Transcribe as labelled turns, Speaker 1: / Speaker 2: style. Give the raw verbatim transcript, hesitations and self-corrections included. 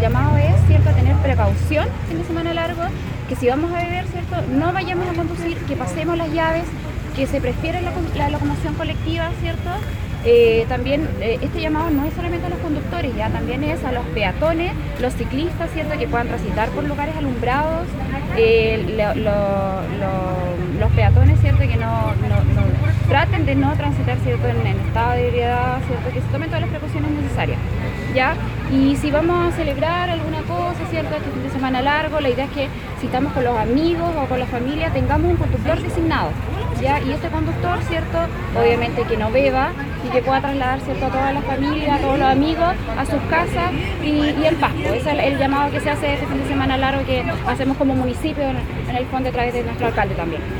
Speaker 1: llamado es, ¿cierto?, a tener precaución fin de semana largo, que si vamos a beber, ¿cierto?, no vayamos a conducir, que pasemos las llaves, que se prefiere la, la locomoción colectiva, ¿cierto? Eh, también eh, este llamado no es solamente a los conductores, ya también es a los peatones, los ciclistas, ¿cierto?, que puedan transitar por lugares alumbrados, eh, lo, lo, lo, los peatones, ¿cierto?, que no, no, no traten de no transitar, ¿cierto?, en, en estado de ebriedad, ¿cierto?, que se tomen todas las precauciones necesarias, ¿ya? Y si vamos a celebrar alguna cosa, ¿cierto?, este fin de semana largo, la idea es que si estamos con los amigos o con la familia, tengamos un conductor designado, ¿ya? Y este conductor, ¿cierto?, obviamente que no beba y que pueda trasladar, ¿cierto?, a toda la familia, a todos los amigos, a sus casas y, y en paz. Ese es el, el llamado que se hace este fin de semana largo que hacemos como municipio en, en el fondo a través de nuestro alcalde también.